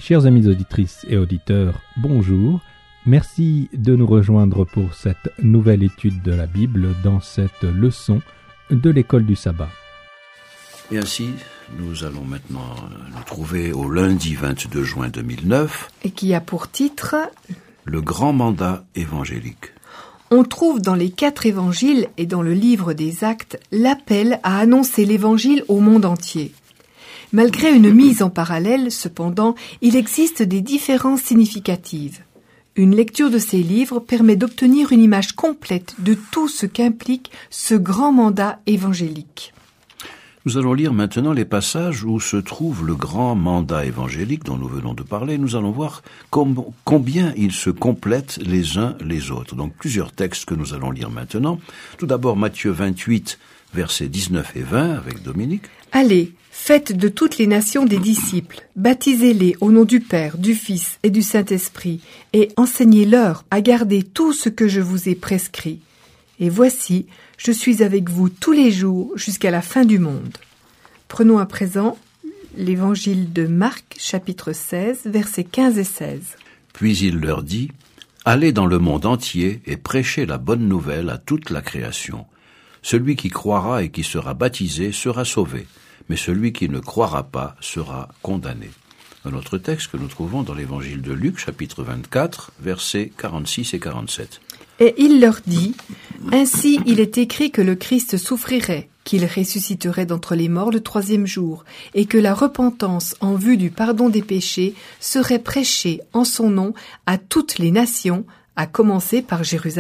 Chers amis auditrices et auditeurs, bonjour. Merci de nous rejoindre pour cette nouvelle étude de la Bible dans cette leçon de l'école du sabbat. Et ainsi, nous allons maintenant nous trouver au lundi 22 juin 2009. Et qui a pour titre « Le grand mandat évangélique ». On trouve dans les 4 évangiles et dans le livre des Actes l'appel à annoncer l'évangile au monde entier. Malgré une mise en parallèle, cependant, il existe des différences significatives. Une lecture de ces livres permet d'obtenir une image complète de tout ce qu'implique ce grand mandat évangélique. Nous allons lire maintenant les passages où se trouve le grand mandat évangélique dont nous venons de parler. Nous allons voir combien ils se complètent les uns les autres. Donc plusieurs textes que nous allons lire maintenant. Tout d'abord Matthieu 28, versets 19 et 20 avec Dominique. Allez, faites de toutes les nations des disciples, baptisez-les au nom du Père, du Fils et du Saint-Esprit, et enseignez-leur à garder tout ce que je vous ai prescrit. Et voici, je suis avec vous tous les jours jusqu'à la fin du monde. Prenons à présent l'évangile de Marc, chapitre 16, versets 15 et 16. Puis il leur dit, « Allez dans le monde entier et prêchez la bonne nouvelle à toute la création. Celui qui croira et qui sera baptisé sera sauvé, mais celui qui ne croira pas sera condamné. » Un autre texte que nous trouvons dans l'évangile de Luc, chapitre 24, versets 46 et 47. Et il leur dit, « Ainsi il est écrit que le Christ souffrirait, qu'il ressusciterait d'entre les morts le 3e jour, et que la repentance en vue du pardon des péchés serait prêchée en son nom à toutes les nations, à commencer par Jérusalem. »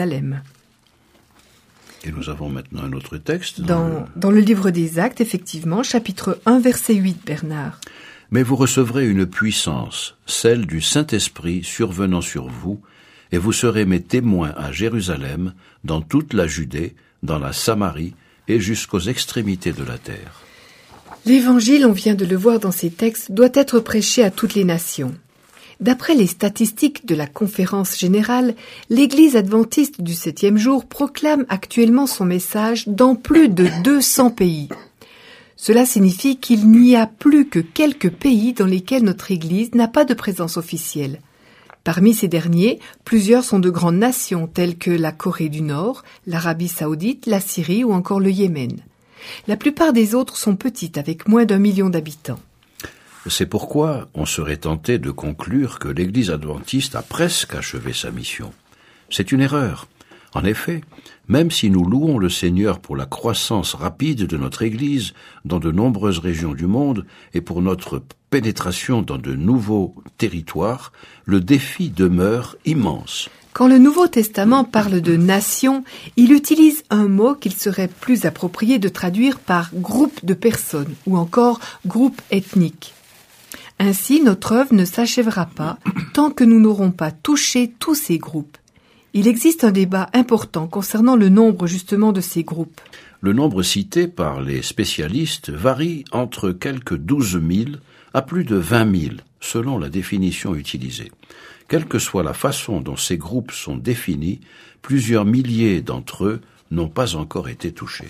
Et nous avons maintenant un autre texte. Dans le livre des Actes, effectivement, chapitre 1, verset 8, Bernard. « Mais vous recevrez une puissance, celle du Saint-Esprit survenant sur vous, et vous serez mes témoins à Jérusalem, dans toute la Judée, dans la Samarie et jusqu'aux extrémités de la terre. » L'évangile, on vient de le voir dans ces textes, doit être prêché à toutes les nations. D'après les statistiques de la Conférence générale, l'Église adventiste du 7e jour proclame actuellement son message dans plus de 200 pays. Cela signifie qu'il n'y a plus que quelques pays dans lesquels notre Église n'a pas de présence officielle. Parmi ces derniers, plusieurs sont de grandes nations telles que la Corée du Nord, l'Arabie saoudite, la Syrie ou encore le Yémen. La plupart des autres sont petites, avec moins d'1 million d'habitants. C'est pourquoi on serait tenté de conclure que l'Église adventiste a presque achevé sa mission. C'est une erreur. En effet, même si nous louons le Seigneur pour la croissance rapide de notre Église dans de nombreuses régions du monde et pour notre pénétration dans de nouveaux territoires, le défi demeure immense. Quand le Nouveau Testament parle de nation, il utilise un mot qu'il serait plus approprié de traduire par groupe de personnes ou encore groupe ethnique. Ainsi, notre œuvre ne s'achèvera pas tant que nous n'aurons pas touché tous ces groupes. Il existe un débat important concernant le nombre justement de ces groupes. Le nombre cité par les spécialistes varie entre quelques 12 000 à plus de 20 000, selon la définition utilisée. Quelle que soit la façon dont ces groupes sont définis, plusieurs milliers d'entre eux n'ont pas encore été touchés.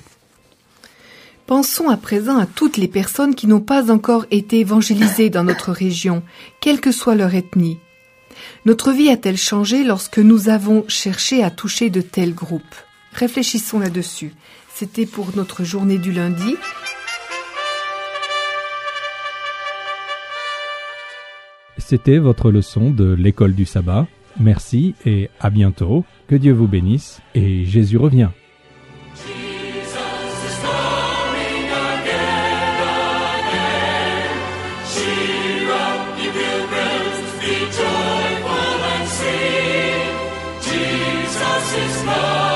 Pensons à présent à toutes les personnes qui n'ont pas encore été évangélisées dans notre région, quelle que soit leur ethnie. Notre vie a-t-elle changé lorsque nous avons cherché à toucher de tels groupes ? Réfléchissons là-dessus. C'était pour notre journée du lundi. C'était votre leçon de l'école du sabbat. Merci et à bientôt. Que Dieu vous bénisse et Jésus revient. Jesus is Lord.